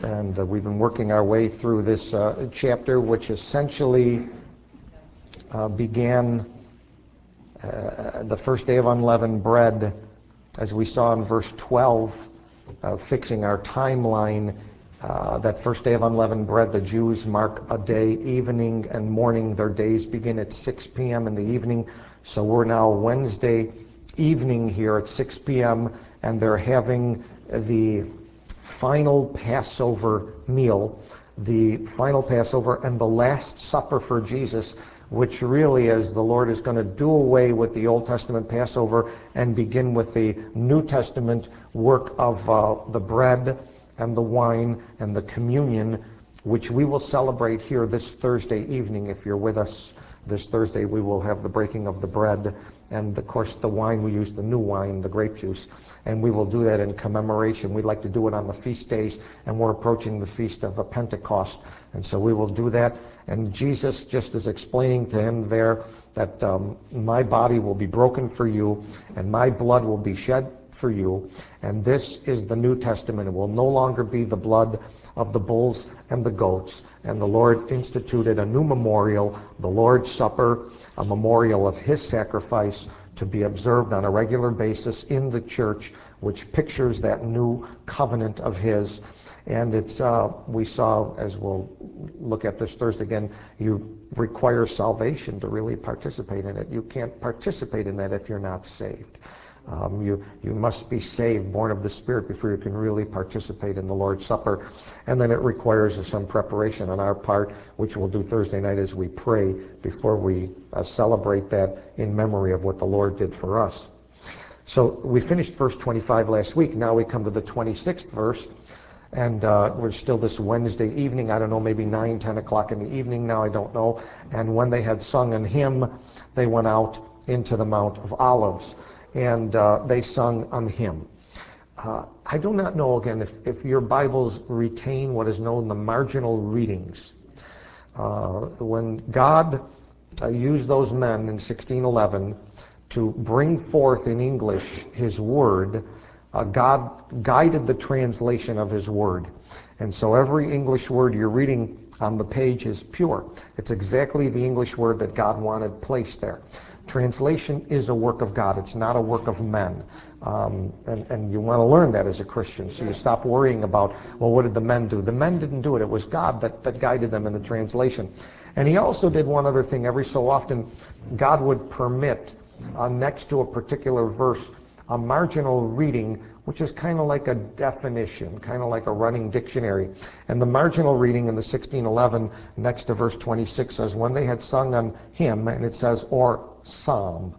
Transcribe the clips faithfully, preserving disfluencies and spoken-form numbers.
And uh, we've been working our way through this uh, chapter, which essentially uh, began uh, the first day of unleavened bread, as we saw in verse twelve, uh, fixing our timeline. Uh, that first day of unleavened bread, the Jews mark a day, evening and morning. Their days begin at six p.m. in the evening. So we're now Wednesday evening here at six p.m., and they're having the final Passover meal, the final Passover and the Last Supper for Jesus, which really is the Lord is going to do away with the Old Testament Passover and begin with the New Testament work of uh, the bread and the wine and the communion, which we will celebrate here this Thursday evening. If you're with us this Thursday, we will have the breaking of the bread, and of course the wine, we use the new wine, the grape juice, and we will do that in commemoration. We'd like to do it on the feast days, and we're approaching the feast of Pentecost, and so we will do that. And Jesus just is explaining to him there that um, my body will be broken for you, and my blood will be shed for you, and this is the New Testament. It will no longer be the blood of the bulls and the goats. And the Lord instituted a new memorial, the Lord's Supper, a memorial of his sacrifice to be observed on a regular basis in the church, which pictures that new covenant of his. And it's uh, we saw, as we'll look at this Thursday again, you require salvation to really participate in it. You can't participate in that if you're not saved. Um, you, you must be saved, born of the Spirit, before you can really participate in the Lord's Supper. And then it requires some preparation on our part, which we'll do Thursday night as we pray before we uh, celebrate that in memory of what the Lord did for us. So we finished verse twenty-five last week. Now we come to the twenty-sixth verse. And uh, we're still this Wednesday evening. I don't know, maybe nine, ten o'clock in the evening now, I don't know. And when they had sung an hymn, they went out into the Mount of Olives. And uh, they sung an hymn. Uh, I do not know, again, if, if your Bibles retain what is known the marginal readings. Uh, when God uh, used those men in sixteen eleven to bring forth in English his word, uh, God guided the translation of his word. And so every English word you're reading on the page is pure. It's exactly the English word that God wanted placed there. Translation is a work of God. It's not a work of men. Um, and, and you want to learn that as a Christian. So you stop worrying about, well, what did the men do? The men didn't do it. It was God that, that guided them in the translation. And he also did one other thing. Every so often, God would permit, uh, next to a particular verse, a marginal reading, which is kind of like a definition, kind of like a running dictionary. And the marginal reading in the sixteen eleven, next to verse twenty-six, says, when they had sung an hymn, and it says, or psalm.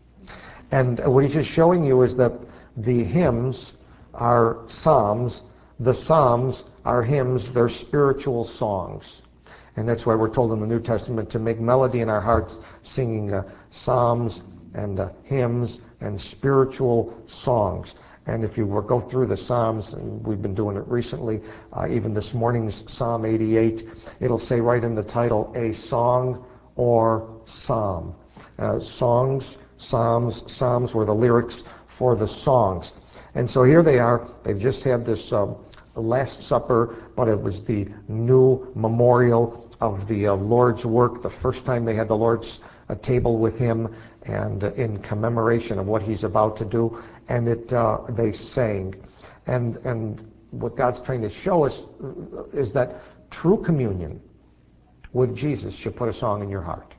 And what he's just showing you is that the hymns are psalms, the psalms are hymns, they're spiritual songs. And that's why we're told in the New Testament to make melody in our hearts, singing uh, psalms and uh, hymns and spiritual songs. And if you were go through the Psalms, and we've been doing it recently, uh, even this morning's Psalm eighty-eight, it'll say right in the title, a song or psalm. Uh, songs, psalms, psalms were the lyrics for the songs. And so here they are. They've just had this uh, Last Supper, but it was the new memorial of the uh, Lord's work, the first time they had the Lord's uh, table with him, and uh, in commemoration of what he's about to do. And it uh, they sang. And, and what God's trying to show us is that true communion with Jesus should put a song in your heart.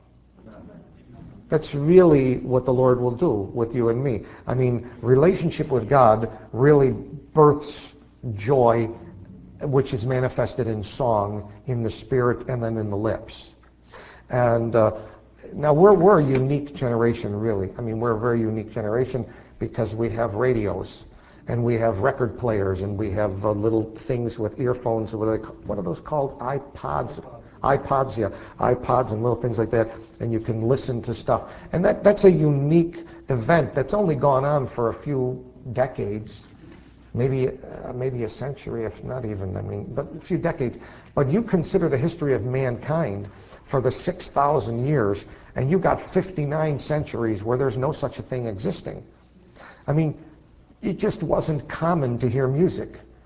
That's really what the Lord will do with you and me. I mean, relationship with God really births joy, which is manifested in song, in the spirit, and then in the lips. And uh, now we're, we're a unique generation, really. I mean, we're a very unique generation because we have radios, and we have record players, and we have uh, little things with earphones. What are, they, what are those called? iPods? iPods, yeah, iPods and little things like that, and you can listen to stuff. And that, that's a unique event that's only gone on for a few decades, maybe uh, maybe a century, if not even, I mean, but a few decades. But you consider the history of mankind for the six thousand years, and you got fifty-nine centuries where there's no such a thing existing. I mean, it just wasn't common to hear music.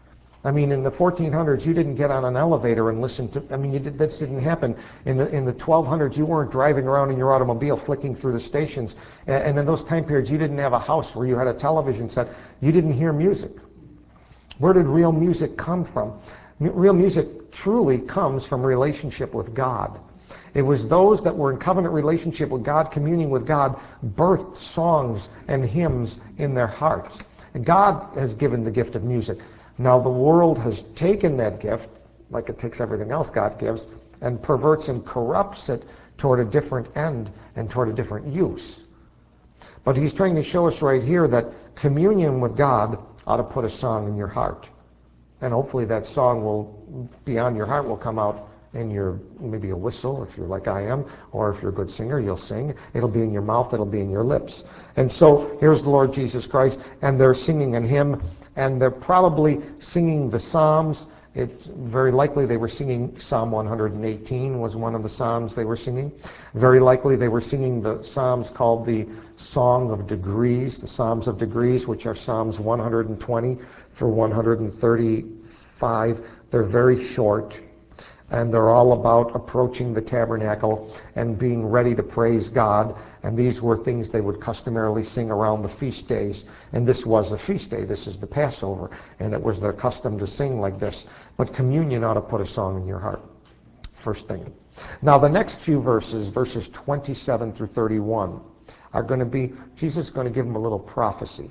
I mean, in the fourteen hundreds, you didn't get on an elevator and listen to, I mean, you did, that didn't happen. In the in the twelve hundreds, you weren't driving around in your automobile flicking through the stations. And, and in those time periods, you didn't have a house where you had a television set. You didn't hear music. Where did real music come from? Real music truly comes from relationship with God. It was those that were in covenant relationship with God, communing with God, birthed songs and hymns in their hearts. And God has given the gift of music. Now the world has taken that gift, like it takes everything else God gives, and perverts and corrupts it toward a different end and toward a different use. But he's trying to show us right here that communion with God ought to put a song in your heart. And hopefully that song will, beyond your heart, will come out in your, maybe a whistle, if you're like I am, or if you're a good singer, you'll sing. It'll be in your mouth, it'll be in your lips. And so here's the Lord Jesus Christ, and they're singing a hymn, and they're probably singing the Psalms. It's very likely they were singing Psalm one hundred eighteen was one of the Psalms they were singing. Very likely they were singing the Psalms called the Song of Degrees, the Psalms of Degrees, which are Psalms one hundred twenty through one hundred thirty-five. They're very short, and they're all about approaching the tabernacle and being ready to praise God. And these were things they would customarily sing around the feast days. And this was a feast day. This is the Passover. And it was their custom to sing like this. But communion ought to put a song in your heart. First thing. Now the next few verses, verses twenty-seven through thirty-one, are going to be, Jesus is going to give them a little prophecy.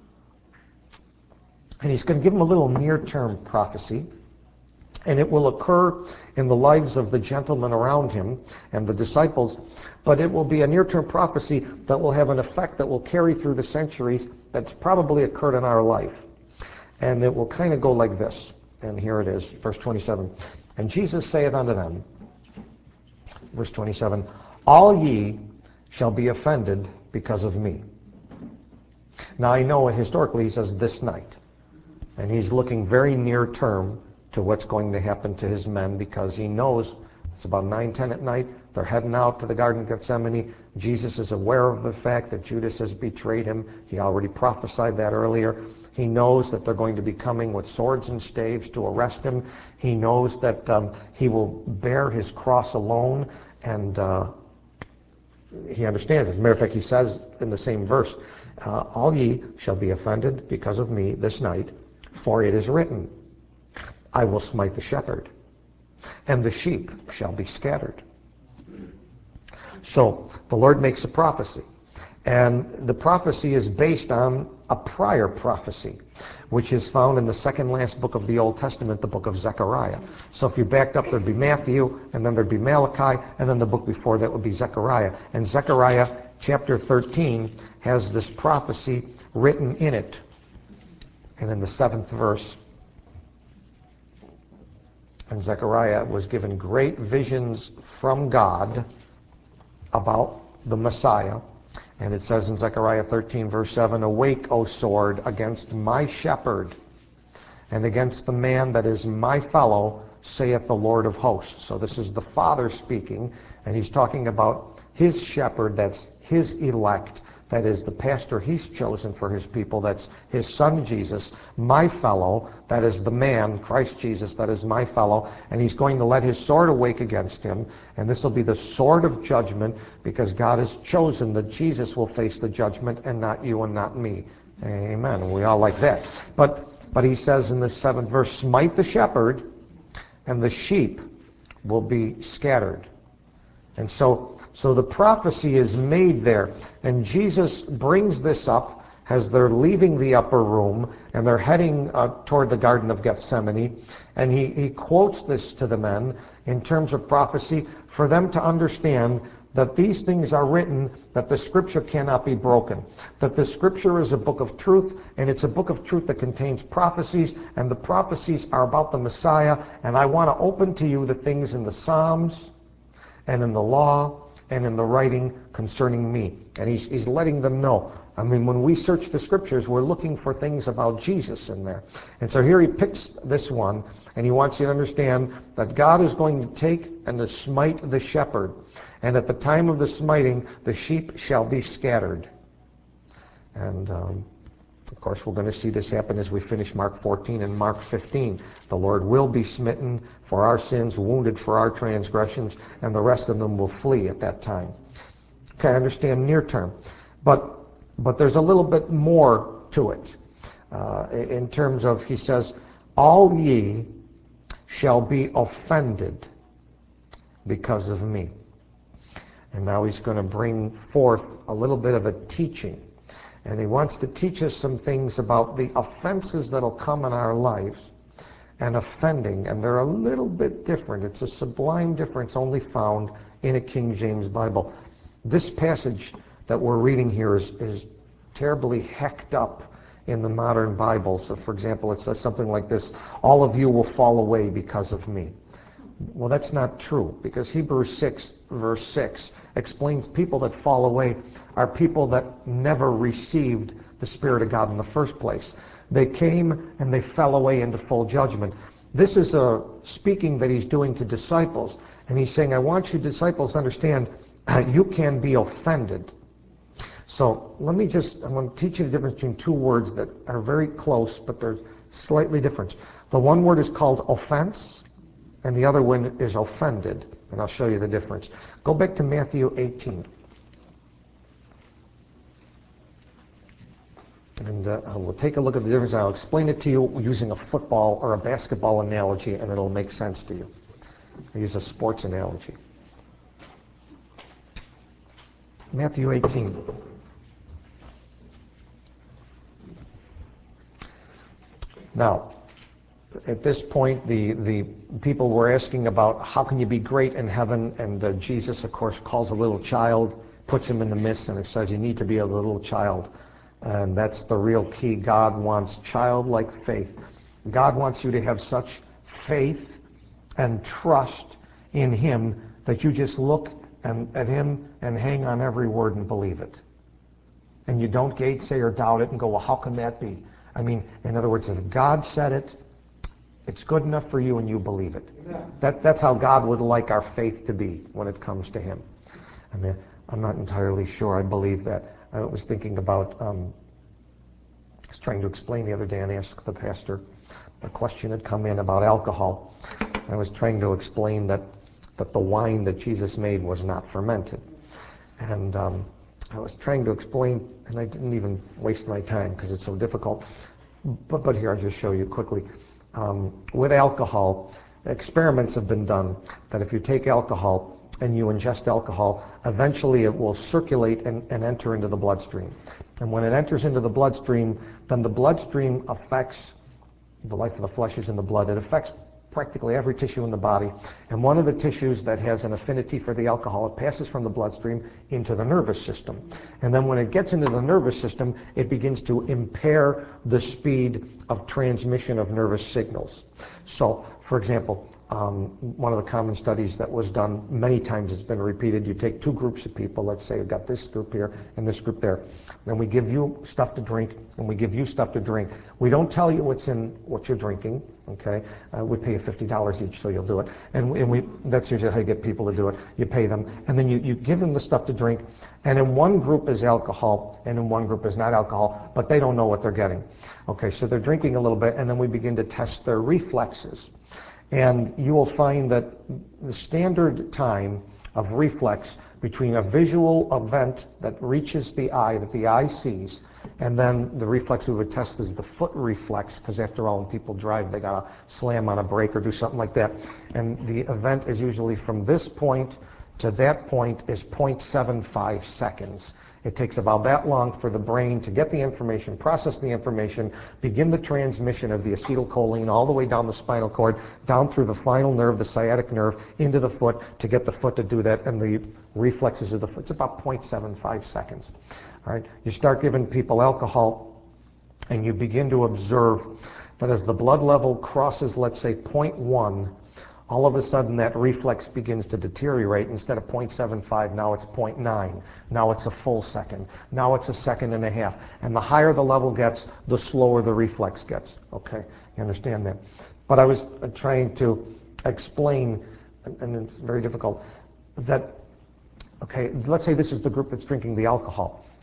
And he's going to give them a little near-term prophecy. And it will occur in the lives of the gentlemen around him and the disciples, but it will be a near-term prophecy that will have an effect that will carry through the centuries that's probably occurred in our life. And it will kind of go like this. And here it is, verse twenty-seven. And Jesus saith unto them, verse twenty-seven, all ye shall be offended because of me. Now I know historically he says this night. And he's looking very near term to what's going to happen to his men, because he knows it's about nine ten at night. They're heading out to the Garden of Gethsemane. Jesus is aware of the fact that Judas has betrayed him. He already prophesied that earlier. He knows that they're going to be coming with swords and staves to arrest him. He knows that um, he will bear his cross alone, and uh, he understands. As a matter of fact, he says in the same verse, uh, all ye shall be offended because of me this night, for it is written, I will smite the shepherd, and the sheep shall be scattered. So the Lord makes a prophecy. And the prophecy is based on a prior prophecy, which is found in the second last book of the Old Testament, the book of Zechariah. So if you backed up, there'd be Matthew, and then there'd be Malachi, and then the book before that would be Zechariah. And Zechariah chapter thirteen has this prophecy written in it. And in the seventh verse, and Zechariah was given great visions from God about the Messiah. And it says in Zechariah thirteen, verse seven, awake, O sword, against my shepherd, and against the man that is my fellow, saith the Lord of hosts. So this is the Father speaking, and he's talking about his shepherd, that's his elect, that is the pastor he's chosen for his people, that's his son Jesus, my fellow, that is the man, Christ Jesus, that is my fellow, and he's going to let his sword awake against him, and this will be the sword of judgment, because God has chosen that Jesus will face the judgment and not you and not me. Amen. We all like that. But but he says in the seventh verse, smite the shepherd, and the sheep will be scattered. And so So the prophecy is made there, and Jesus brings this up as they're leaving the upper room and they're heading uh, toward the Garden of Gethsemane, and he, he quotes this to the men in terms of prophecy for them to understand that these things are written, that the Scripture cannot be broken, that the Scripture is a book of truth, and it's a book of truth that contains prophecies, and the prophecies are about the Messiah, and I want to open to you the things in the Psalms and in the law and in the writing concerning me. And he's, he's letting them know. I mean, when we search the Scriptures, we're looking for things about Jesus in there. And so here he picks this one, and he wants you to understand that God is going to take and to smite the shepherd. And at the time of the smiting, the sheep shall be scattered. And um, Of course, we're going to see this happen as we finish Mark fourteen and Mark fifteen. The Lord will be smitten for our sins, wounded for our transgressions, and the rest of them will flee at that time. Okay, I understand near term. But, but there's a little bit more to it. Uh, in terms of, he says, all ye shall be offended because of me. And now he's going to bring forth a little bit of a teaching. And he wants to teach us some things about the offenses that'll come in our lives and offending. And they're a little bit different. It's a sublime difference only found in a King James Bible. This passage that we're reading here is, is terribly hecked up in the modern Bible. So, for example, it says something like this: all of you will fall away because of me. Well, that's not true, because Hebrews six, verse six, explains people that fall away are people that never received the Spirit of God in the first place. They came and they fell away into full judgment. This is a speaking that he's doing to disciples, and he's saying, I want you disciples to understand uh, you can be offended. So let me just, I'm going to teach you the difference between two words that are very close, but they're slightly different. The one word is called offense, and the other one is offended. And I'll show you the difference. Go back to Matthew eighteen. And uh, we'll take a look at the difference. I'll explain it to you using a football or a basketball analogy, and it'll make sense to you. I use a sports analogy. Matthew eighteen. Now, at this point, the, the people were asking about how can you be great in heaven, and uh, Jesus, of course, calls a little child, puts him in the midst, and it says you need to be a little child. And that's the real key. God wants childlike faith. God wants you to have such faith and trust in him that you just look and, at him and hang on every word and believe it. And you don't gainsay or doubt it and go, well, how can that be? I mean, in other words, if God said it, it's good enough for you and you believe it. That, that's how God would like our faith to be when it comes to him. I mean, I'm not entirely sure I believe that. I was thinking about, um, I was trying to explain the other day and ask the pastor, a question had come in about alcohol. I was trying to explain that, that the wine that Jesus made was not fermented. And um, I was trying to explain, and I didn't even waste my time because it's so difficult. But, but here, I'll just show you quickly. Um, with alcohol, experiments have been done that if you take alcohol and you ingest alcohol, eventually it will circulate and, and enter into the bloodstream. And when it enters into the bloodstream, then the bloodstream affects, the life of the flesh is in the blood, it affects practically every tissue in the body. And one of the tissues that has an affinity for the alcohol, it passes from the bloodstream into the nervous system. And then when it gets into the nervous system, it begins to impair the speed of transmission of nervous signals. So, for example, um, one of the common studies that was done many times, it's been repeated, you take two groups of people, let's say you've got this group here and this group there, then we give you stuff to drink and we give you stuff to drink. We don't tell you what's in what you're drinking, okay? Uh, we pay you fifty dollars each so you'll do it. And, we, and we, that's usually how you get people to do it. You pay them and then you, you give them the stuff to drink, and in one group is alcohol and in one group is not alcohol, but they don't know what they're getting. Okay, so they're drinking a little bit and then we begin to test their reflexes. And you will find that the standard time of reflex between a visual event that reaches the eye, that the eye sees, and then the reflex we would test is the foot reflex, because after all, when people drive, they got to slam on a brake or do something like that. And the event is usually from this point to that point is zero point seven five seconds. It takes about that long for the brain to get the information, process the information, begin the transmission of the acetylcholine all the way down the spinal cord, down through the final nerve, the sciatic nerve, into the foot to get the foot to do that, and the reflexes of the foot. It's about zero point seven five seconds. All right. You start giving people alcohol, and you begin to observe that as the blood level crosses, let's say, zero point one, all of a sudden that reflex begins to deteriorate. Instead of zero point seven five, now it's zero point nine. Now it's a full second. Now it's a second and a half. And the higher the level gets, the slower the reflex gets. Okay, you understand that? But I was trying to explain, and it's very difficult, that, okay, let's say this is the group that's drinking the alcohol.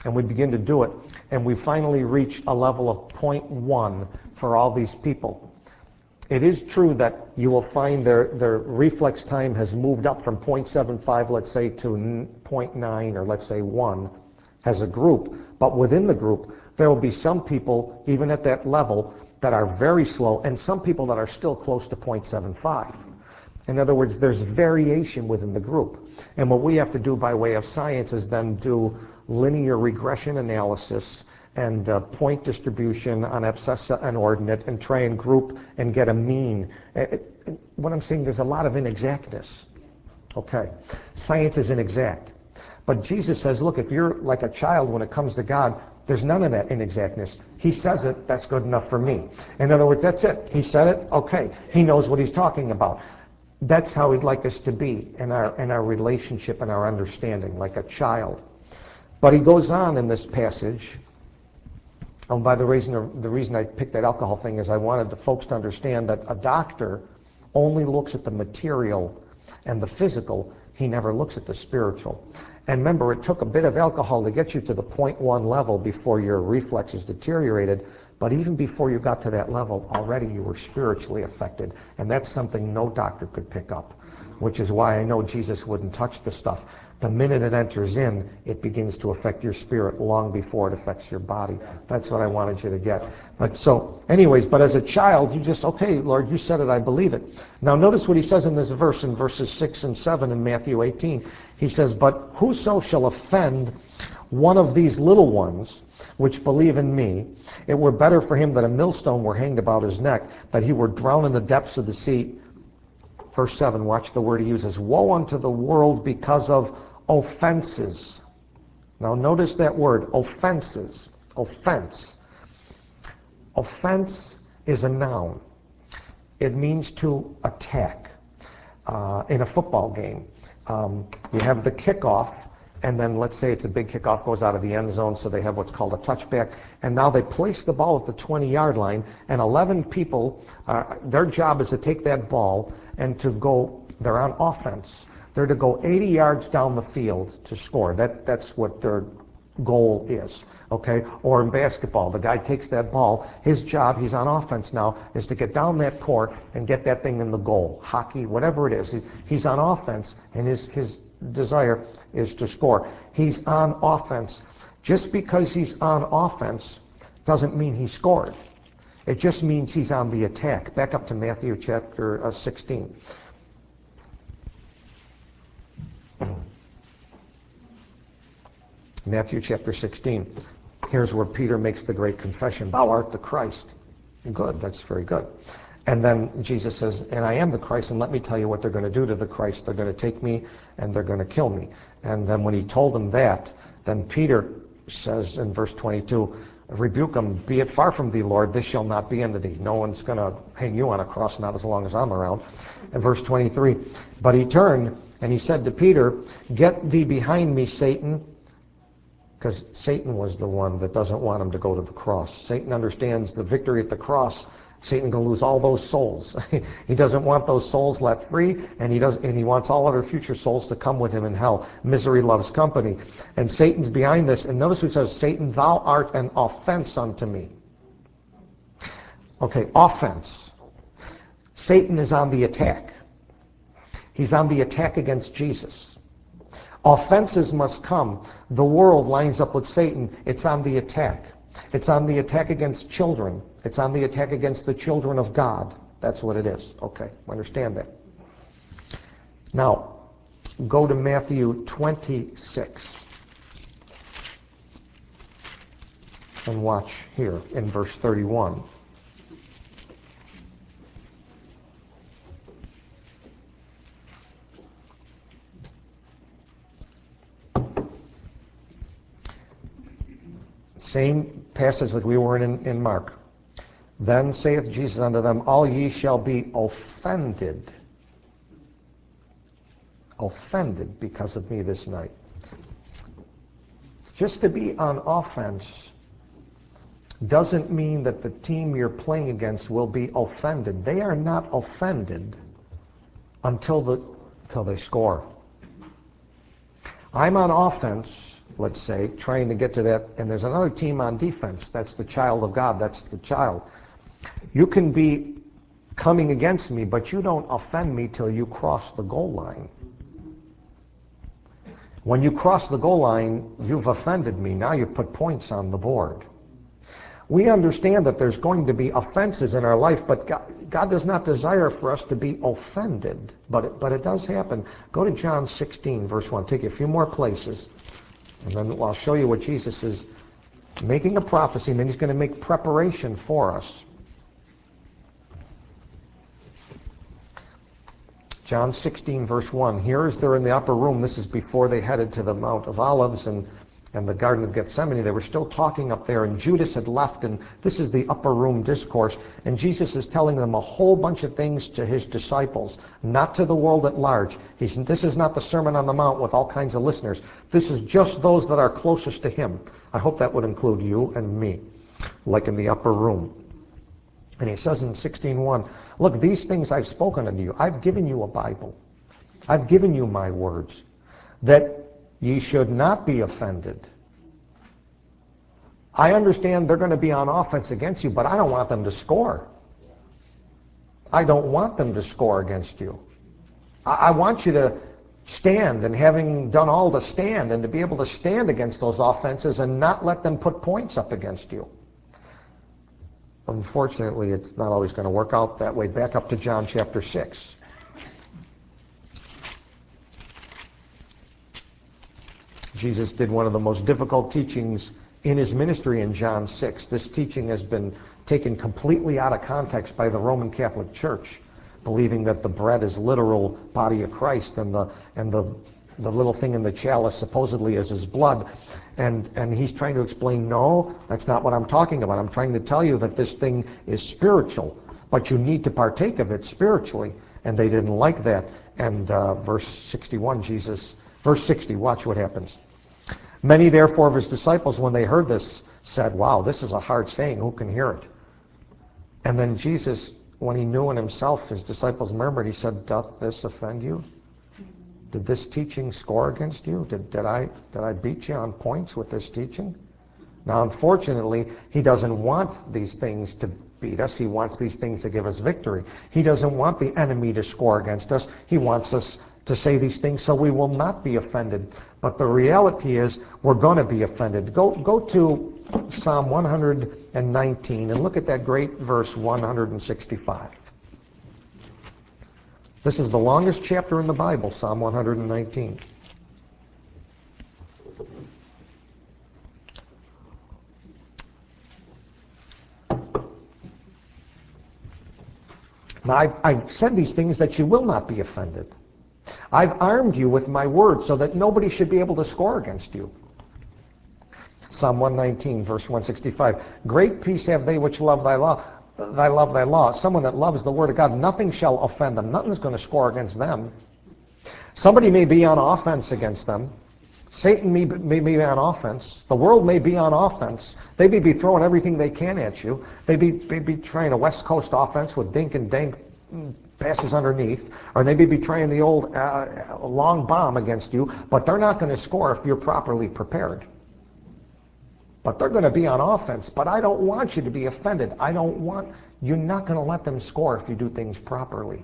And we begin to do it, and we finally reach a level of zero point one for all these people. It is true that you will find their, their reflex time has moved up from zero point seven five, let's say, to zero point nine, or let's say one as a group. But within the group, there will be some people, even at that level, that are very slow, and some people that are still close to zero point seven five. In other words, there's variation within the group. And what we have to do by way of science is then do linear regression analysis and uh, point distribution on abscissa and ordinate, and try and group and get a mean. It, it, what I'm saying, there's a lot of inexactness. Okay, science is inexact. But Jesus says, look, if you're like a child when it comes to God, there's none of that inexactness. He says it, that's good enough for me. In other words, that's it. He said it, okay. He knows what he's talking about. That's how he'd like us to be in our, in our relationship and our understanding, like a child. But he goes on in this passage. Oh, by the reason, the reason I picked that alcohol thing is I wanted the folks to understand that a doctor only looks at the material and the physical. He never looks at the spiritual. And remember, it took a bit of alcohol to get you to the zero point one level before your reflexes deteriorated. But even before you got to that level, already you were spiritually affected. And that's something no doctor could pick up, which is why I know Jesus wouldn't touch the stuff. The minute it enters in, it begins to affect your spirit long before it affects your body. That's what I wanted you to get. But so, anyways, but as a child, you just, okay, Lord, you said it, I believe it. Now notice what he says in this verse, in verses six and seven in Matthew eighteen. He says, but whoso shall offend one of these little ones which believe in me, it were better for him that a millstone were hanged about his neck, that he were drowned in the depths of the sea. Verse seven, watch the word he uses. Woe unto the world because of offenses. Now notice that word, offenses. Offense. Offense is a noun. It means to attack. Uh, in a football game, um, you have the kickoff, and then let's say it's a big kickoff, goes out of the end zone, so they have what's called a touchback, and now they place the ball at the twenty-yard line, and eleven people, uh, their job is to take that ball and to go, they're on offense. They're to go eighty yards down the field to score. That, that's what their goal is, okay? Or in basketball, the guy takes that ball. His job, he's on offense now, is to get down that court and get that thing in the goal. Hockey, whatever it is. He, he's on offense, and his, his desire is to score. He's on offense. Just because he's on offense doesn't mean he scored. It just means he's on the attack. Back up to Matthew chapter uh, sixteen. Matthew chapter sixteen. Here's where Peter makes the great confession. Thou art the Christ. Good, that's very good. And then Jesus says, and I am the Christ, and let me tell you what they're going to do to the Christ. They're going to take me, and they're going to kill me. And then when he told them that, then Peter says in verse twenty-two, rebuke him, be it far from thee, Lord, this shall not be unto thee. No one's going to hang you on a cross, not as long as I'm around. And verse twenty-three, but he turned, and he said to Peter, get thee behind me, Satan. Because Satan was the one that doesn't want him to go to the cross. Satan understands the victory at the cross. Satan going to lose all those souls. He doesn't want those souls let free, and he does, and he wants all other future souls to come with him in hell. Misery loves company. And Satan's behind this. And notice what it says, Satan, thou art an offense unto me. Okay, offense. Satan is on the attack. He's on the attack against Jesus. Offenses must come. The world lines up with Satan. It's on the attack. It's on the attack against children. It's on the attack against the children of God. That's what it is. Okay, understand that. Now, go to Matthew twenty-six. And watch here in verse thirty-one. Same passage like we were in in Mark. Then saith Jesus unto them, all ye shall be offended. Offended because of me this night. Just to be on offense doesn't mean that the team you're playing against will be offended. They are not offended until the until they score. I'm on offense let's say, trying to get to that, and there's another team on defense. That's the child of God. That's the child. You can be coming against me, but you don't offend me till you cross the goal line. When you cross the goal line, you've offended me. Now you've put points on the board. We understand that there's going to be offenses in our life, but God, God does not desire for us to be offended. But it, but it does happen. Go to John sixteen, verse one. Take you a few more places, and then I'll show you what Jesus is making a prophecy, and then he's going to make preparation for us. John sixteen, verse one. Here is they're in the upper room. This is before they headed to the Mount of Olives and, and the Garden of Gethsemane. They were still talking up there, and Judas had left, and this is the upper room discourse. And Jesus is telling them a whole bunch of things to his disciples, not to the world at large. He's, this is not the Sermon on the Mount with all kinds of listeners. This is just those that are closest to him. I hope that would include you and me, like in the upper room. And he says in sixteen one, look, these things I've spoken unto you. I've given you a Bible. I've given you my words, that ye should not be offended. I understand they're going to be on offense against you, but I don't want them to score. I don't want them to score against you. I, I want you to stand, and having done all to stand, and to be able to stand against those offenses and not let them put points up against you. Unfortunately, it's not always going to work out that way. Back up to John chapter six. Jesus did one of the most difficult teachings in his ministry in John six. This teaching has been taken completely out of context by the Roman Catholic Church, believing that the bread is literal body of Christ, and the and the the little thing in the chalice supposedly is his blood. And, and he's trying to explain, no, that's not what I'm talking about. I'm trying to tell you that this thing is spiritual, but you need to partake of it spiritually. And they didn't like that. And uh, verse sixty-one, Jesus, verse sixty, watch what happens. Many therefore of his disciples, when they heard this, said, wow, this is a hard saying. Who can hear it? And then Jesus, when he knew in himself, his disciples murmured, he said, doth this offend you? Did this teaching score against you? Did, did I did I beat you on points with this teaching? Now, unfortunately, he doesn't want these things to beat us. He wants these things to give us victory. He doesn't want the enemy to score against us. He wants us to say these things so we will not be offended. But the reality is we're going to be offended. Go, go to Psalm one nineteen and look at that great verse one sixty-five. This is the longest chapter in the Bible, Psalm one nineteen. Now, I've, I've said these things that you will not be offended. I've armed you with my word so that nobody should be able to score against you. Psalm one nineteen, verse one sixty-five. Great peace have they which love thy law. Thy love thy law. Someone that loves the word of God, nothing shall offend them. Nothing's going to score against them. Somebody may be on offense against them. Satan may, may be on offense. The world may be on offense. They may be throwing everything they can at you. They may be, may be trying a West Coast offense with dink and dank passes underneath, or they may be trying the old uh, long bomb against you, but they're not going to score if you're properly prepared. But they're going to be on offense. But I don't want you to be offended. I don't want, you're not going to let them score if you do things properly.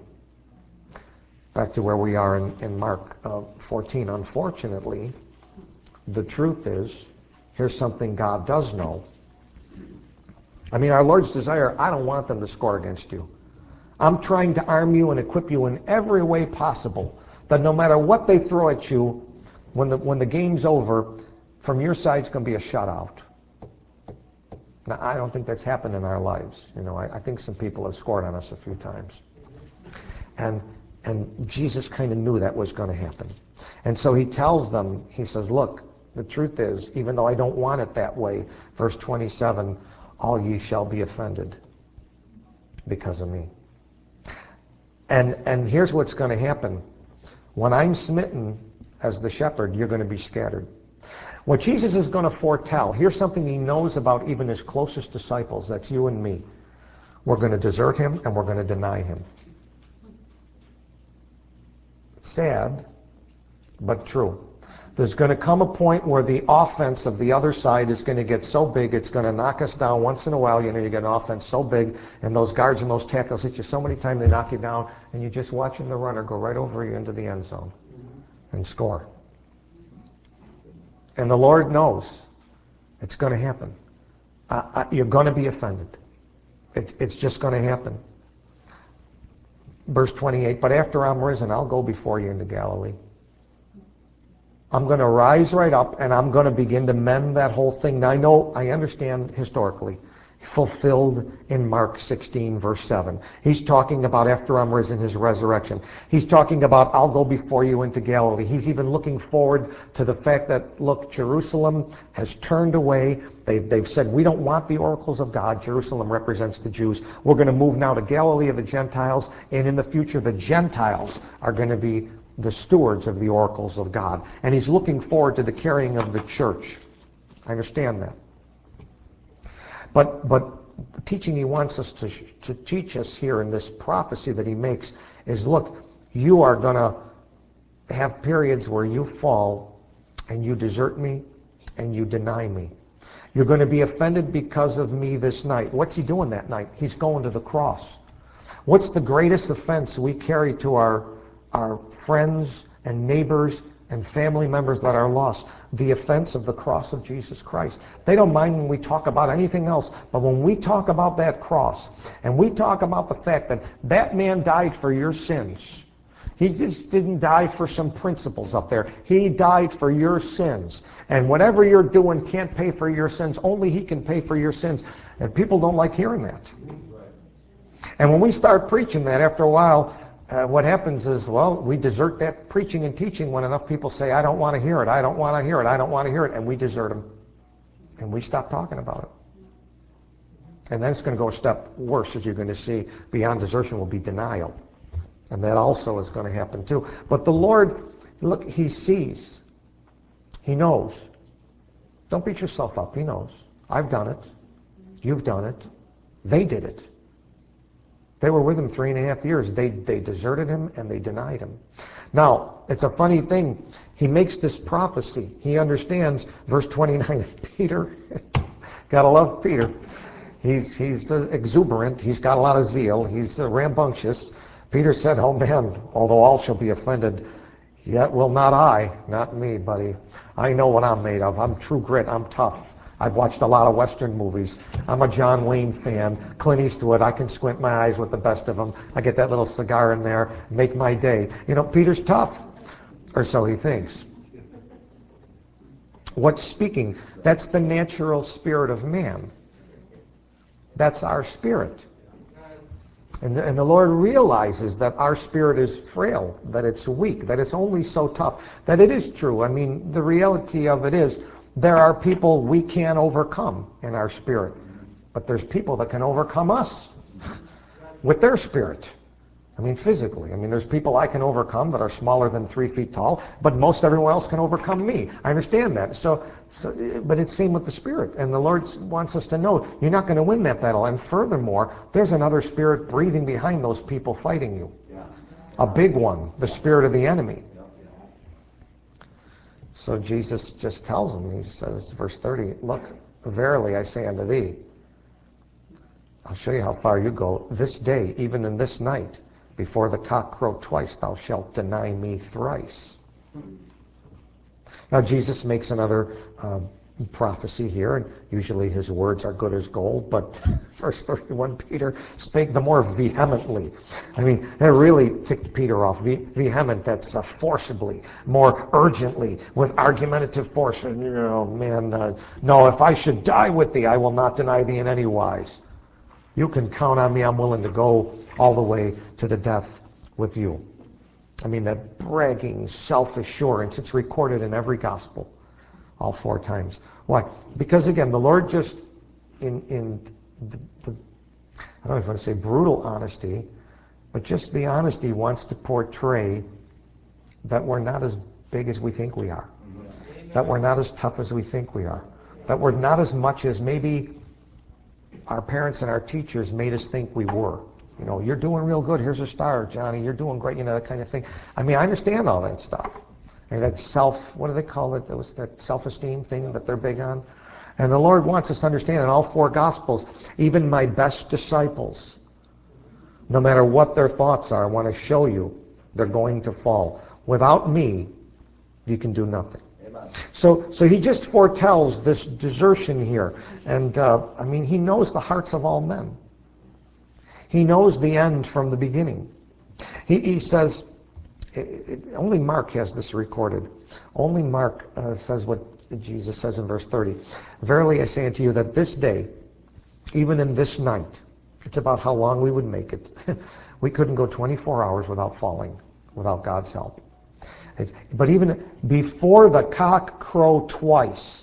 Back to where we are in, in Mark uh, fourteen. Unfortunately, the truth is, here's something God does know. I mean, our Lord's desire, I don't want them to score against you. I'm trying to arm you and equip you in every way possible, that no matter what they throw at you, when the, when the game's over, from your side it's going to be a shutout. Now, I don't think that's happened in our lives. You know, I, I think some people have scored on us a few times. And and Jesus kind of knew that was going to happen. And so he tells them, he says, look, the truth is, even though I don't want it that way, verse twenty-seven, all ye shall be offended because of me. And and here's what's going to happen. When I'm smitten as the shepherd, you're going to be scattered. What Jesus is going to foretell, here's something he knows about even his closest disciples, that's you and me. We're going to desert him and we're going to deny him. Sad, but true. There's going to come a point where the offense of the other side is going to get so big, it's going to knock us down once in a while. You know, you get an offense so big, and those guards and those tackles hit you so many times they knock you down, and you're just watching the runner go right over you into the end zone and score. And the Lord knows it's going to happen. Uh, uh, you're going to be offended. It, it's just going to happen. Verse twenty-eight, but after I'm risen, I'll go before you into Galilee. I'm going to rise right up, and I'm going to begin to mend that whole thing. Now, I know, I understand historically, fulfilled in Mark sixteen, verse seven. He's talking about after I'm risen, his resurrection. He's talking about I'll go before you into Galilee. He's even looking forward to the fact that, look, Jerusalem has turned away. They've, they've said, we don't want the oracles of God. Jerusalem represents the Jews. We're going to move now to Galilee of the Gentiles, and in the future, the Gentiles are going to be the stewards of the oracles of God. And he's looking forward to the carrying of the church. I understand that. But but the teaching he wants us to, to teach us here in this prophecy that he makes is, look, you are going to have periods where you fall and you desert me and you deny me. You're going to be offended because of me this night. What's he doing that night? He's going to the cross. What's the greatest offense we carry to our our friends and neighbors and family members that are lost? The offense of the cross of Jesus Christ. They don't mind when we talk about anything else, but when we talk about that cross, and we talk about the fact that that man died for your sins, he just didn't die for some principles up there. He died for your sins. And whatever you're doing can't pay for your sins. Only he can pay for your sins. And people don't like hearing that. And when we start preaching that, after a while, Uh, what happens is, well, we desert that preaching and teaching when enough people say, I don't want to hear it, I don't want to hear it, I don't want to hear it, and we desert them. And we stop talking about it. And then it's going to go a step worse, as you're going to see. Beyond desertion will be denial. And that also is going to happen too. But the Lord, look, he sees. He knows. Don't beat yourself up. He knows. I've done it. You've done it. They did it. They were with him three and a half years. They, they deserted him and they denied him. Now, it's a funny thing. He makes this prophecy. He understands, verse twenty-nine, Peter, gotta love Peter. He's, he's uh, exuberant. He's got a lot of zeal. He's uh, rambunctious. Peter said, oh man, although all shall be offended, yet will not I, not me, buddy. I know what I'm made of. I'm true grit. I'm tough. I've watched a lot of Western movies. I'm a John Wayne fan. Clint Eastwood, I can squint my eyes with the best of them. I get that little cigar in there, make my day. You know, Peter's tough, or so he thinks. What's speaking? That's the natural spirit of man. That's our spirit. And the, and the Lord realizes that our spirit is frail, that it's weak, that it's only so tough, that it is true. I mean, the reality of it is, there are people we can't overcome in our spirit. But there's people that can overcome us with their spirit. I mean, physically. I mean, there's people I can overcome that are smaller than three feet tall, but most everyone else can overcome me. I understand that. So, so but it's same with the spirit. And the Lord wants us to know you're not going to win that battle. And furthermore, there's another spirit breathing behind those people fighting you. A big one, the spirit of the enemy. So Jesus just tells him, he says, verse thirty, look, verily I say unto thee, I'll show you how far you go. This day, even in this night, before the cock crow twice, thou shalt deny me thrice. Now Jesus makes another uh, prophecy here, and usually his words are good as gold, but verse thirty-one, Peter spake the more vehemently. I mean, that really ticked Peter off. Ve- vehement, that's uh, forcibly, more urgently, with argumentative force. And, you know, man, uh, no, if I should die with thee, I will not deny thee in any wise. You can count on me. I'm willing to go all the way to the death with you. I mean, that bragging self-assurance, it's recorded in every gospel. All four times. Why? Because again, the Lord just, in in the, the I don't know if I want to say brutal honesty, but just the honesty wants to portray that we're not as big as we think we are, Amen. That we're not as tough as we think we are, that we're not as much as maybe our parents and our teachers made us think we were. You know, you're doing real good. Here's a star, Johnny. You're doing great. You know, that kind of thing. I mean, I understand all that stuff. And that self, what do they call it? That was that self-esteem thing that they're big on. And the Lord wants us to understand in all four Gospels, even my best disciples, no matter what their thoughts are, I want to show you they're going to fall. Without me, you can do nothing. Amen. So, so he just foretells this desertion here. And, uh, I mean, he knows the hearts of all men. He knows the end from the beginning. He, he says, it, it, only Mark has this recorded. Only Mark uh, says what Jesus says in verse thirty. Verily I say unto you that this day, even in this night, it's about how long we would make it. We couldn't go twenty-four hours without falling, without God's help. It's, but even before the cock crow twice,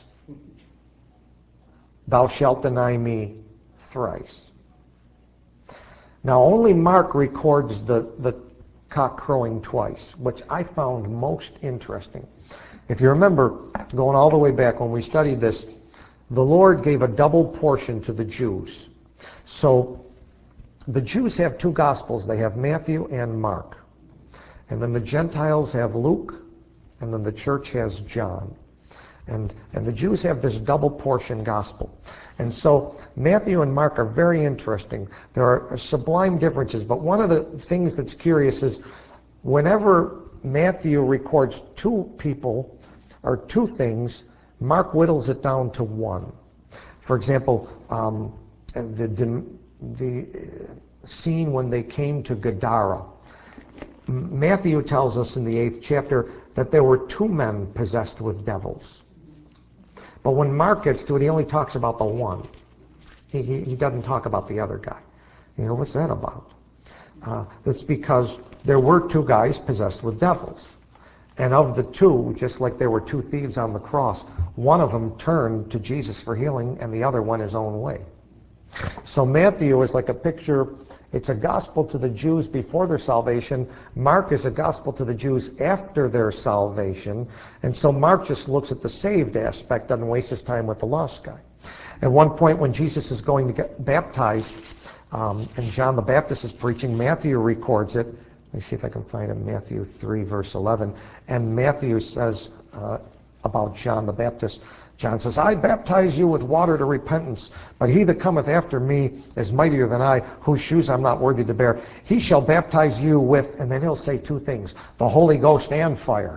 thou shalt deny me thrice. Now only Mark records the, the cock crowing twice, which I found most interesting. If you remember, going all the way back when we studied this, the Lord gave a double portion to the Jews. So the Jews have two Gospels. They have Matthew and Mark. And then the Gentiles have Luke, and then the church has John. And, and the Jews have this double portion Gospel. And so Matthew and Mark are very interesting. There are sublime differences, but one of the things that's curious is whenever Matthew records two people or two things, Mark whittles it down to one. For example, um, the, the scene when they came to Gadara. Matthew tells us in the eighth chapter that there were two men possessed with devils. But when Mark gets to it, he only talks about the one. He, he, he doesn't talk about the other guy. You know, what's that about? Uh, that's because there were two guys possessed with devils. And of the two, just like there were two thieves on the cross, one of them turned to Jesus for healing and the other went his own way. So Matthew is like a picture. It's a gospel to the Jews before their salvation. Mark is a gospel to the Jews after their salvation. And so Mark just looks at the saved aspect, doesn't waste his time with the lost guy. At one point when Jesus is going to get baptized, um, and John the Baptist is preaching, Matthew records it. Let me see if I can find it, Matthew three, verse eleven. And Matthew says uh, about John the Baptist, John says, I baptize you with water to repentance, but he that cometh after me is mightier than I, whose shoes I'm not worthy to bear. He shall baptize you with, and then he'll say two things, the Holy Ghost and fire.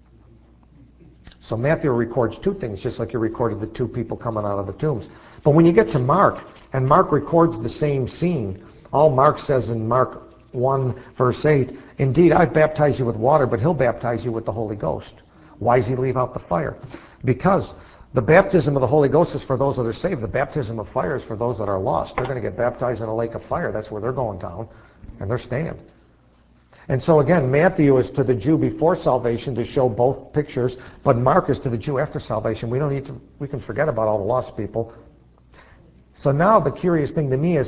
So Matthew records two things, just like he recorded the two people coming out of the tombs. But when you get to Mark, and Mark records the same scene, all Mark says in Mark one, verse eight, indeed, I baptize you with water, but he'll baptize you with the Holy Ghost. Why does he leave out the fire? Because the baptism of the Holy Ghost is for those that are saved. The baptism of fire is for those that are lost. They're going to get baptized in a lake of fire. That's where they're going down, and they're staying. And so again, Matthew is to the Jew before salvation to show both pictures, but Mark is to the Jew after salvation. We don't need to. We can forget about all the lost people. So now the curious thing to me is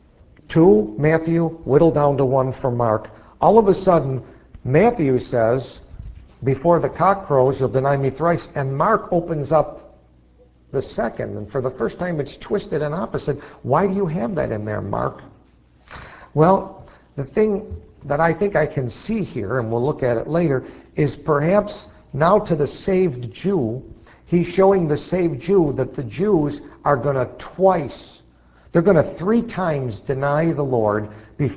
two, Matthew, whittled down to one for Mark. All of a sudden, Matthew says, before the cock crows, you'll deny me thrice. And Mark opens up the second. And for the first time, it's twisted and opposite. Why do you have that in there, Mark? Well, the thing that I think I can see here, and we'll look at it later, is perhaps now to the saved Jew, he's showing the saved Jew that the Jews are going to twice, they're going to three times deny the Lord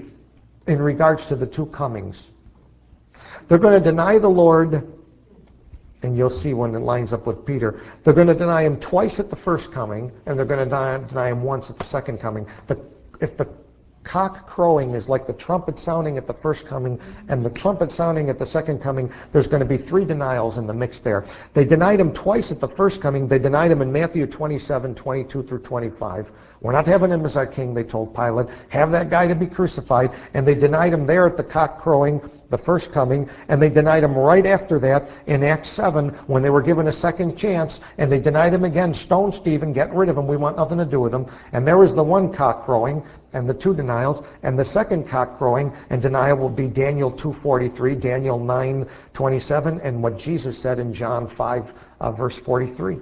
in regards to the two comings. They're going to deny the Lord, and you'll see when it lines up with Peter, they're going to deny him twice at the first coming, and they're going to deny, deny him once at the second coming. The, if the cock crowing is like the trumpet sounding at the first coming and the trumpet sounding at the second coming, there's going to be three denials in the mix there. They denied him twice at the first coming. They denied him in Matthew twenty-seven, twenty-two through twenty-five. We're not having him as our king, they told Pilate. Have that guy to be crucified. And they denied him there at the cock crowing, the first coming, and they denied him right after that in Acts seven when they were given a second chance, and they denied him again. Stone Stephen, get rid of him, we want nothing to do with him. And there was the one cock crowing and the two denials, and the second cock crowing and denial will be Daniel two forty-three, Daniel nine twenty-seven, and what Jesus said in John five, uh, verse forty-three.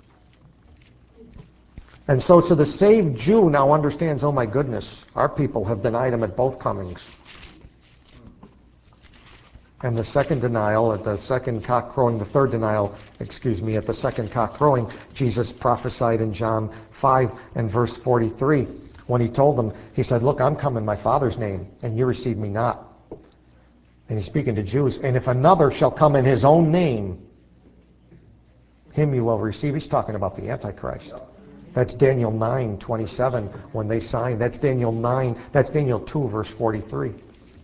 And so to the saved Jew now understands, oh my goodness, our people have denied him at both comings. And the second denial, at the second cock crowing, the third denial, excuse me, at the second cock crowing, Jesus prophesied in John five and verse forty-three. When he told them, he said, look, I'm come in my Father's name, and you receive me not. And he's speaking to Jews. And if another shall come in his own name, him you will receive. He's talking about the Antichrist. That's Daniel nine twenty-seven when they signed. That's Daniel nine. That's Daniel two verse forty-three.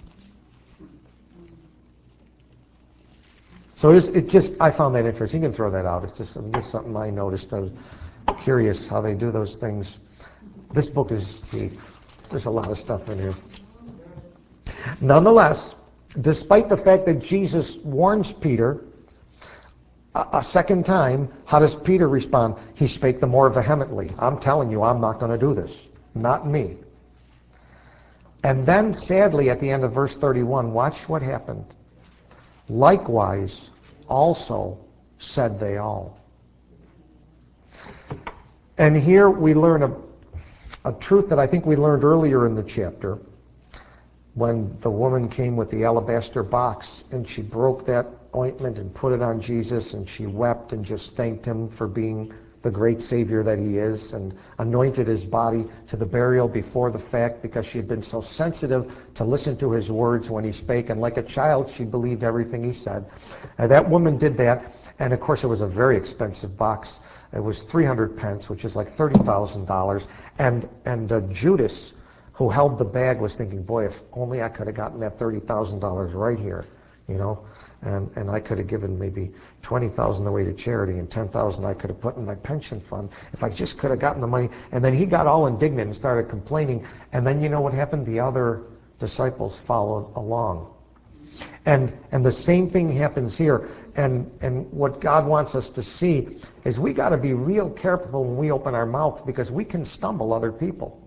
So it, it just, I found that interesting. You can throw that out. It's just, just something I noticed. I was curious how they do those things. This book is deep. There's a lot of stuff in here. Nonetheless, despite the fact that Jesus warns Peter a, a second time, how does Peter respond? He spake the more vehemently. I'm telling you, I'm not going to do this. Not me. And then, sadly, at the end of verse thirty-one, watch what happened. Likewise, also said they all. And here we learn a, a truth that I think we learned earlier in the chapter when the woman came with the alabaster box and she broke that ointment and put it on Jesus and she wept and just thanked him for being the great Savior that he is, and anointed his body to the burial before the fact because she had been so sensitive to listen to his words when he spake, and like a child she believed everything he said. And that woman did that, and of course it was a very expensive box. It was three hundred pence, which is like thirty thousand dollars, and, and uh, Judas, who held the bag, was thinking, boy, if only I could have gotten that thirty thousand dollars right here, you know, and, and I could have given maybe twenty thousand dollars away to charity, and ten thousand dollars I could have put in my pension fund if I just could have gotten the money. And then he got all indignant and started complaining. And then you know what happened? The other disciples followed along. And and the same thing happens here. And and what God wants us to see is we got to be real careful when we open our mouth, because we can stumble other people.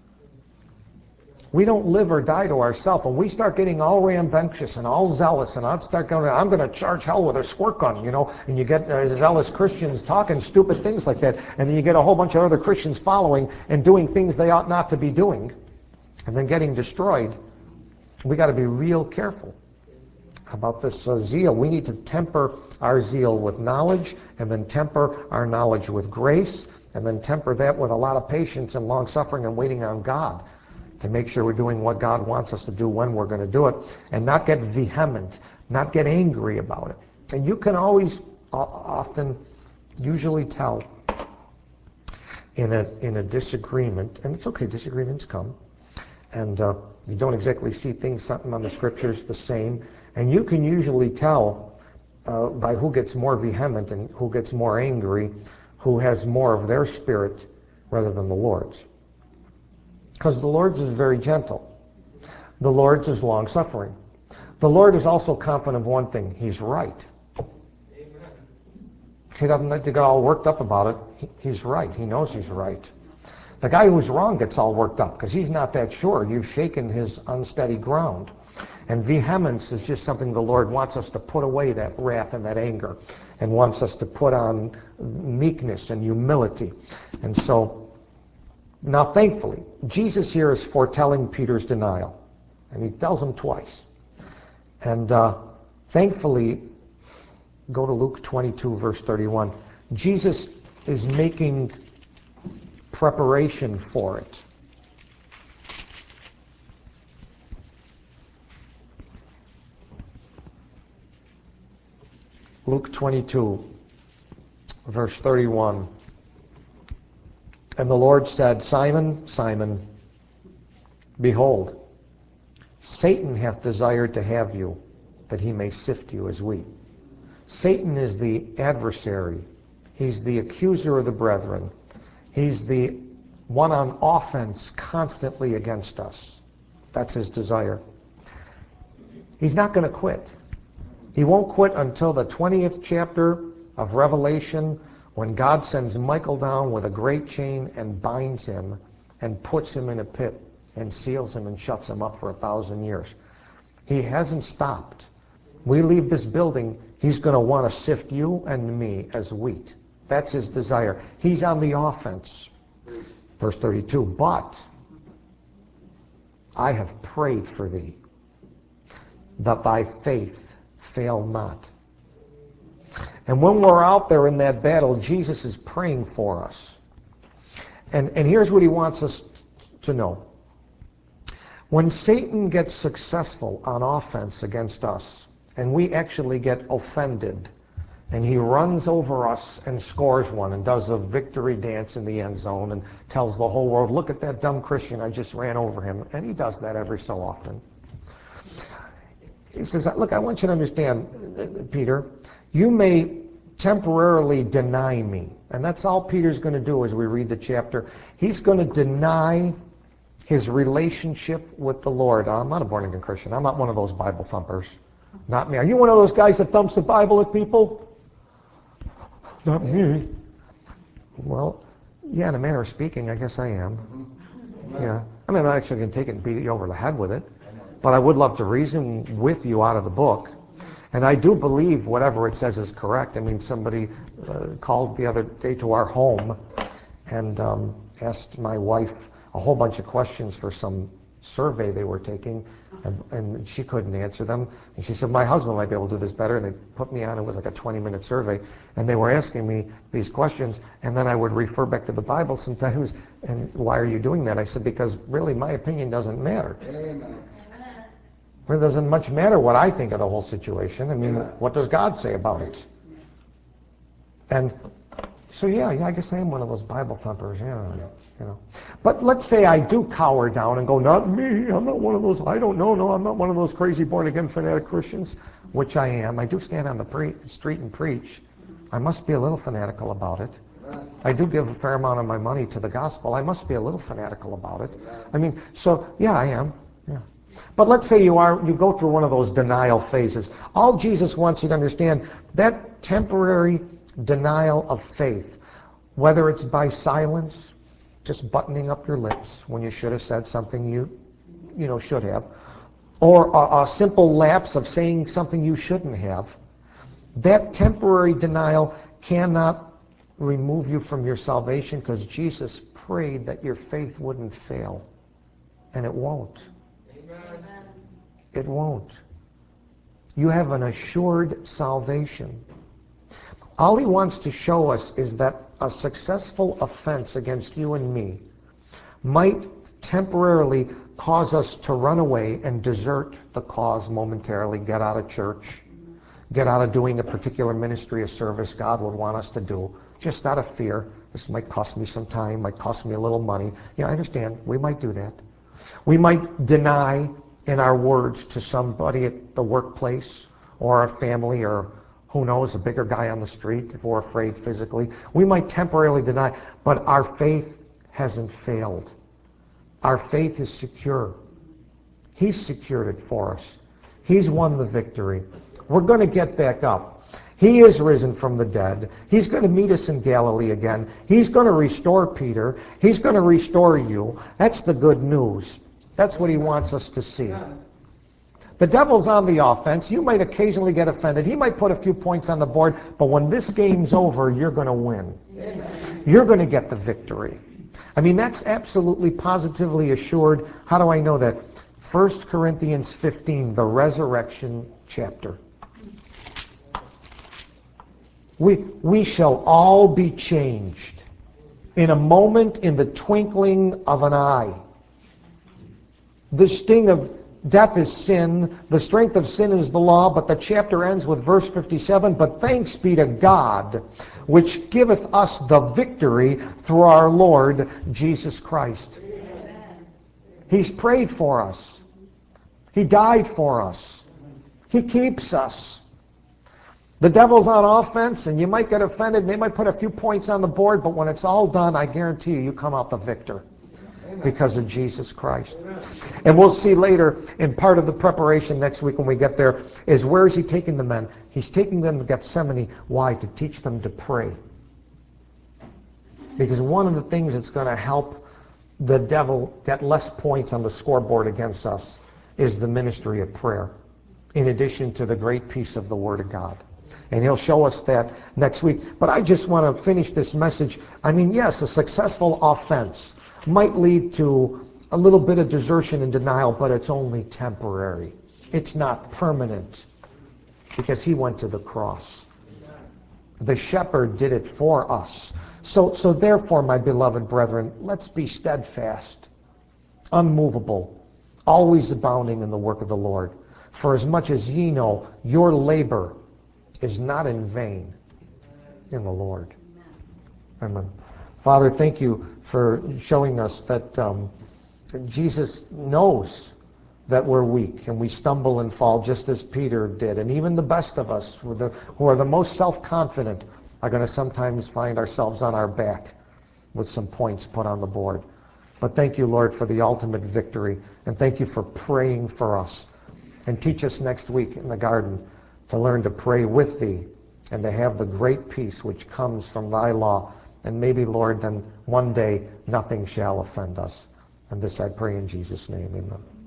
We don't live or die to ourselves. When we start getting all rambunctious and all zealous, and I'd start going, I'm going to charge hell with a squirt gun, you know, and you get uh, zealous Christians talking stupid things like that, and then you get a whole bunch of other Christians following and doing things they ought not to be doing, and then getting destroyed. We got to be real careful about this uh, zeal. We need to temper our zeal with knowledge, and then temper our knowledge with grace, and then temper that with a lot of patience and long suffering and waiting on God to make sure we're doing what God wants us to do when we're going to do it, and not get vehement, not get angry about it. And you can always, uh, often, usually tell in a in a disagreement, and it's okay, disagreements come, and uh, you don't exactly see things, something on the scriptures the same, and you can usually tell uh, by who gets more vehement and who gets more angry, who has more of their spirit rather than the Lord's. Because the Lord's is very gentle. The Lord's is long-suffering. The Lord is also confident of one thing. He's right. Amen. He doesn't get all worked up about it. He, he's right. He knows he's right. The guy who's wrong gets all worked up because he's not that sure. You've shaken his unsteady ground. And vehemence is just something the Lord wants us to put away, that wrath and that anger, and wants us to put on meekness and humility. And so, now, thankfully, Jesus here is foretelling Peter's denial, and he tells him twice. And uh, thankfully, go to Luke twenty-two, verse thirty-one. Jesus is making preparation for it. Luke twenty-two, verse thirty-one. And the Lord said, Simon, Simon, behold, Satan hath desired to have you, that he may sift you as wheat. Satan is the adversary. He's the accuser of the brethren. He's the one on offense constantly against us. That's his desire. He's not going to quit. He won't quit until the twentieth chapter of Revelation, when God sends Michael down with a great chain and binds him and puts him in a pit and seals him and shuts him up for a thousand years. He hasn't stopped. We leave this building, he's going to want to sift you and me as wheat. That's his desire. He's on the offense. Verse thirty-two, but I have prayed for thee, that thy faith fail not. And when we're out there in that battle, Jesus is praying for us. And, and here's what he wants us to know. When Satan gets successful on offense against us, and we actually get offended, and he runs over us and scores one and does a victory dance in the end zone and tells the whole world, look at that dumb Christian, I just ran over him. And he does that every so often. He says, look, I want you to understand, Peter, you may temporarily deny me. And that's all Peter's going to do as we read the chapter. He's going to deny his relationship with the Lord. I'm not a born-again Christian. I'm not one of those Bible thumpers. Not me. Are you one of those guys that thumps the Bible at people? Not me. Well, yeah, in a manner of speaking, I guess I am. Yeah. I mean, I'm not actually going to take it and beat you over the head with it. But I would love to reason with you out of the book. And I do believe whatever it says is correct. I mean, somebody uh, called the other day to our home and um, asked my wife a whole bunch of questions for some survey they were taking, and, and she couldn't answer them. And she said, my husband might be able to do this better. And they put me on. It was like a twenty-minute survey. And they were asking me these questions. And then I would refer back to the Bible sometimes. And why are you doing that? I said, because really my opinion doesn't matter. Amen. It doesn't much matter what I think of the whole situation. I mean, yeah. What does God say about it? And so, yeah, yeah, I guess I am one of those Bible thumpers, yeah, you know. But let's say I do cower down and go, not me, I'm not one of those, I don't know, no, I'm not one of those crazy born-again fanatic Christians, which I am. I do stand on the pre- street and preach. I must be a little fanatical about it. I do give a fair amount of my money to the gospel. I must be a little fanatical about it. I mean, so, yeah, I am, yeah. But let's say you are you go through one of those denial phases. All Jesus wants you to understand, that temporary denial of faith, whether it's by silence, just buttoning up your lips when you should have said something you you know should have, or a, a simple lapse of saying something you shouldn't have, that temporary denial cannot remove you from your salvation, because Jesus prayed that your faith wouldn't fail, and it won't. It won't. You have an assured salvation. All he wants to show us is that a successful offense against you and me might temporarily cause us to run away and desert the cause momentarily, get out of church, get out of doing a particular ministry or service God would want us to do, just out of fear. This might cost me some time, might cost me a little money. Yeah, I understand. We might do that. We might deny in our words to somebody at the workplace or our family, or who knows, a bigger guy on the street if we're afraid physically. We might temporarily deny, but our faith hasn't failed. Our faith is secure. He's secured it for us. He's won the victory. We're going to get back up. He is risen from the dead. He's going to meet us in Galilee again. He's going to restore Peter. He's going to restore you. That's the good news. That's what he wants us to see. The devil's on the offense. You might occasionally get offended. He might put a few points on the board, but when this game's over, you're going to win. Amen. You're going to get the victory. I mean, that's absolutely positively assured. How do I know that? First Corinthians fifteen, the resurrection chapter. We, we shall all be changed in a moment, in the twinkling of an eye. The sting of death is sin. The strength of sin is the law. But the chapter ends with verse fifty-seven. But thanks be to God, which giveth us the victory through our Lord Jesus Christ. Amen. He's prayed for us. He died for us. He keeps us. The devil's on offense, and you might get offended, and they might put a few points on the board, but when it's all done, I guarantee you, you come out the victor. Because of Jesus Christ. And we'll see later in part of the preparation next week when we get there is where is he taking the men? He's taking them to Gethsemane. Why? To teach them to pray. Because one of the things that's going to help the devil get less points on the scoreboard against us is the ministry of prayer, in addition to the great peace of the Word of God. And he'll show us that next week. But I just want to finish this message. I mean, yes, a successful offense might lead to a little bit of desertion and denial, but it's only temporary. It's not permanent. because he went to the cross. The shepherd did it for us. So, so therefore, my beloved brethren, let's be steadfast, unmovable, always abounding in the work of the Lord. For as much as ye know, your labor is not in vain in the Lord. Amen. Father, thank you for showing us that um, Jesus knows that we're weak and we stumble and fall just as Peter did. And even the best of us, who are the, who are the most self-confident, are going to sometimes find ourselves on our back with some points put on the board. But thank you, Lord, for the ultimate victory. And thank you for praying for us. And teach us next week in the garden to learn to pray with thee and to have the great peace which comes from thy law. And maybe, Lord, then one day nothing shall offend us. And this I pray in Jesus' name. Amen.